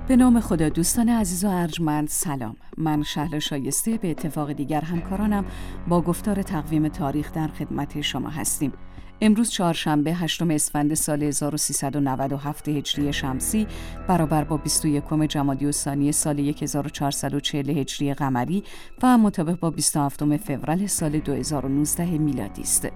به نام خدا. دوستان عزیز و ارجمند سلام. من شهلا شایسته به اتفاق دیگر همکارانم با گفتار تقویم تاریخ در خدمت شما هستیم. امروز چهارشنبه 8 اسفند سال 1397 هجری شمسی برابر با 21 جمادی الثانی سال 1440 هجری قمری و مطابق با 27 فوریه سال 2019 میلادی است.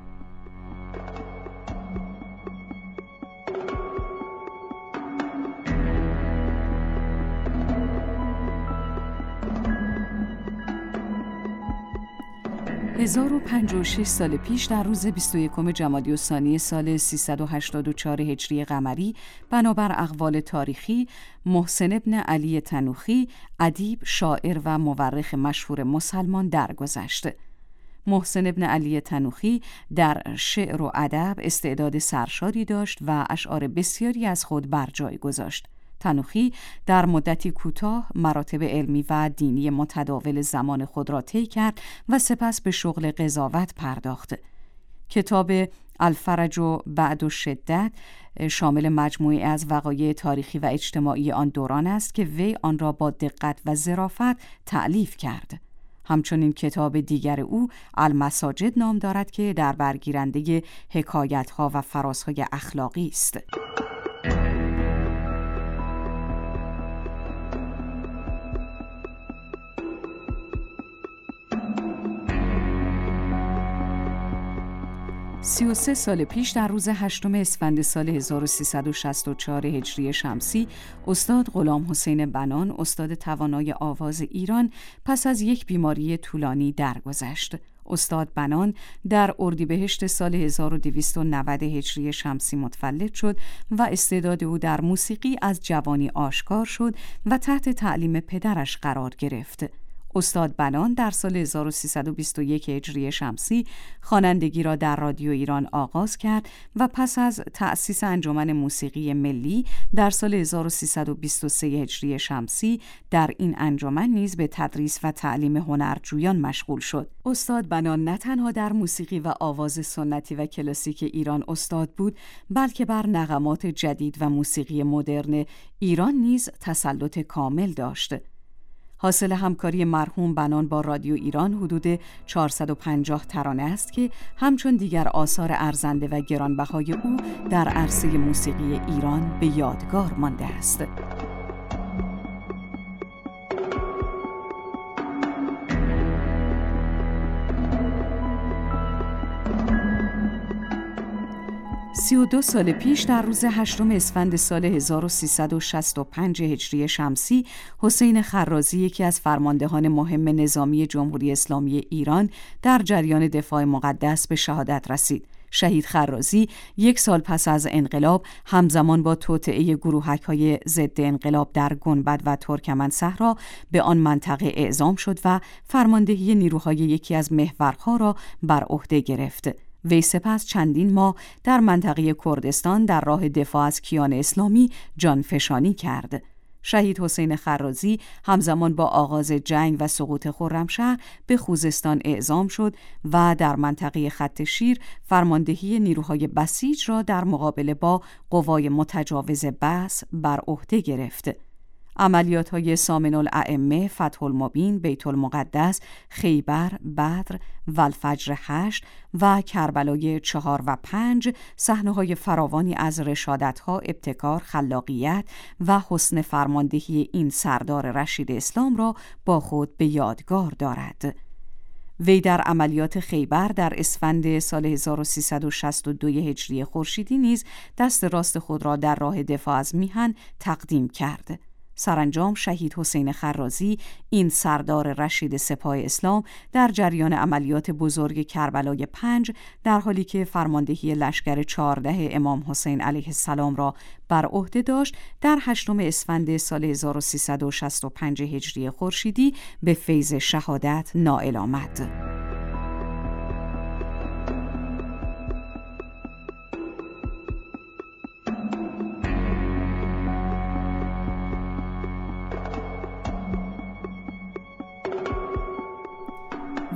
1056 سال پیش در روز 21 جمادی الثانی سال 384 هجری قمری بنابر اقوال تاریخی محسن ابن علی تنوخی ادیب، شاعر و مورخ مشهور مسلمان درگذشت. محسن ابن علی تنوخی در شعر و ادب استعداد سرشاری داشت و اشعار بسیاری از خود بر جای گذاشت. تنوخی در مدتی کوتاه مراتب علمی و دینی متداول زمان خود را طی کرد و سپس به شغل قضاوت پرداخت. کتاب الفرج بعد الشدت شامل مجموعه از وقایع تاریخی و اجتماعی آن دوران است که وی آن را با دقت و ظرافت تألیف کرد. همچنین کتاب دیگر او المساجد نام دارد که در برگیرنده حکایت‌ها و فرازهای اخلاقی است. 33 سال پیش در روز 8 اسفند سال 1364 هجری شمسی استاد غلام حسین بنان، استاد توانای آواز ایران، پس از یک بیماری طولانی درگذشت. استاد بنان در اردیبهشت سال 1290 هجری شمسی متولد شد و استعداد او در موسیقی از جوانی آشکار شد و تحت تعلیم پدرش قرار گرفت. استاد بنان در سال 1321 هجری شمسی خوانندگی را در رادیو ایران آغاز کرد و پس از تأسیس انجمن موسیقی ملی در سال 1323 هجری شمسی در این انجمن نیز به تدریس و تعلیم هنرجویان مشغول شد. استاد بنان نه تنها در موسیقی و آواز سنتی و کلاسیک ایران استاد بود، بلکه بر نغمات جدید و موسیقی مدرن ایران نیز تسلط کامل داشت. حاصل همکاری مرحوم بنان با رادیو ایران حدود 450 ترانه است که همچون دیگر آثار ارزنده و گرانبهای او در عرصه موسیقی ایران به یادگار مانده است. 32 سال پیش در روز 8 اسفند سال 1365 هجری شمسی حسین خرازی، یکی از فرماندهان مهم نظامی جمهوری اسلامی ایران، در جریان دفاع مقدس به شهادت رسید. شهید خرازی یک سال پس از انقلاب همزمان با توطئه گروهک‌های ضد انقلاب در گنبد و ترکمن‌صحرا به آن منطقه اعزام شد و فرماندهی نیروهای یکی از محورها را بر عهده گرفت. وی سپس چندین ماه در منطقه کردستان در راه دفاع از کیان اسلامی جانفشانی کرد. شهید حسین خرازی همزمان با آغاز جنگ و سقوط خرمشهر به خوزستان اعزام شد و در منطقه خط شیر فرماندهی نیروهای بسیج را در مقابله با قوای متجاوز بأس بر عهده گرفت. عملیات‌های سامن الائمه، فتح المبین، بیت المقدس، خیبر، بدر، والفجر 8 و کربلای 4 و 5 صحنه‌های فراوانی از رشادت‌ها، ابتکار، خلاقیت و حسن فرماندهی این سردار رشید اسلام را با خود به یادگار دارد. وی در عملیات خیبر در اسفند سال 1362 هجری خورشیدی نیز دست راست خود را در راه دفاع از میهن تقدیم کرد. سرانجام شهید حسین خرازی، این سردار رشید سپاه اسلام، در جریان عملیات بزرگ کربلای 5 در حالی که فرماندهی لشکر 14 امام حسین علیه السلام را بر عهده داشت، در 8 اسفند سال 1365 هجری خورشیدی به فیض شهادت نائل آمد.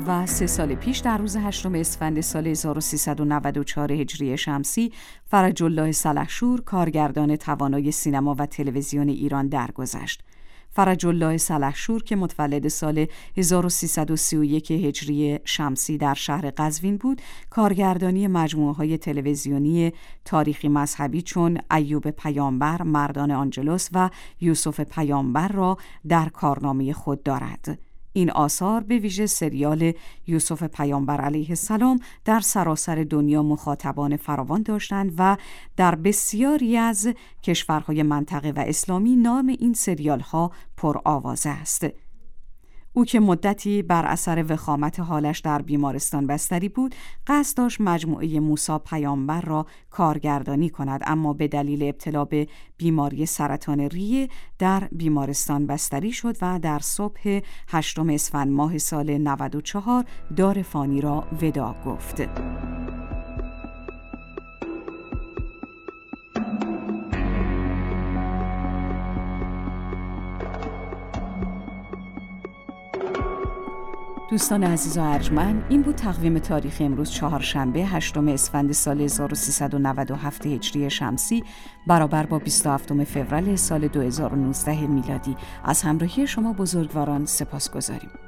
و 3 سال پیش در روز 8 اسفند سال 1394 هجری شمسی فرج الله سلحشور، کارگردان توانای سینما و تلویزیون ایران درگذشت. فرج الله سلحشور که متولد سال 1331 هجری شمسی در شهر قزوین بود، کارگردانی مجموعه‌های تلویزیونی تاریخی مذهبی چون ایوب پیامبر، مردان آنجلوس و یوسف پیامبر را در کارنامه خود دارد. این آثار به ویژه سریال یوسف پیامبر علیه السلام در سراسر دنیا مخاطبان فراوان داشتند و در بسیاری از کشورهای منطقه و اسلامی نام این سریال ها پرآوازه است. او که مدتی بر اثر وخامت حالش در بیمارستان بستری بود، قصد داشت مجموعه موسی پیامبر را کارگردانی کند، اما به دلیل ابتلا به بیماری سرطان ریه در بیمارستان بستری شد و در صبح 8 اسفند ماه سال 94 دار فانی را وداع گفت. دوستان عزیز و ارجمند، این بود تقویم تاریخ امروز چهارشنبه 8 اسفند سال 1397 هجری شمسی برابر با 27 فوریه سال 2019 میلادی. از همراهی شما بزرگواران سپاسگزاریم.